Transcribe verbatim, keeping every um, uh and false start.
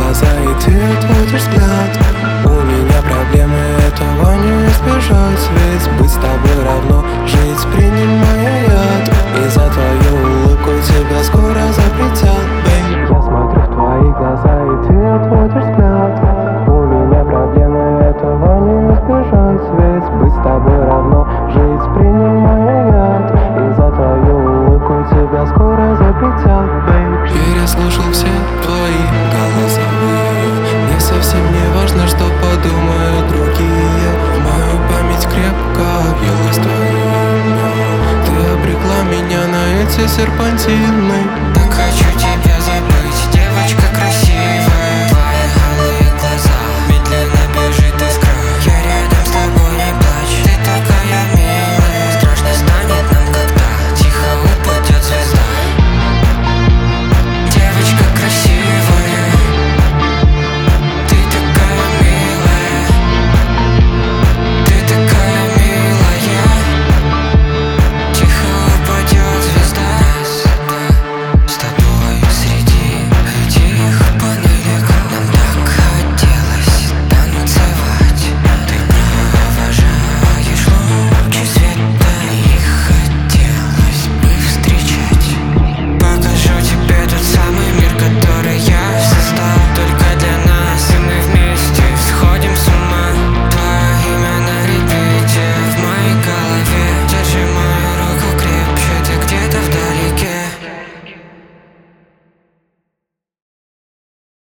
глаза, и ты отводишь взгляд. У меня проблемы, этого не избежать, ведь быть с тобой равно жить, принимая яд. И за твою улыбку тебя скоро запретят, бейб. Я смотрю в твои глаза, и ты отводишь взгляд. У меня проблемы, этого не избежать, ведь быть с тобой равно жить, принимая яд. И за твою улыбку тебя скоро запретят, бейб. Переслушал все твои голосовые. Мне совсем не важно, что подумают другие. В мою память крепко въелось твое имя. Ты обрекла меня на эти серпантины.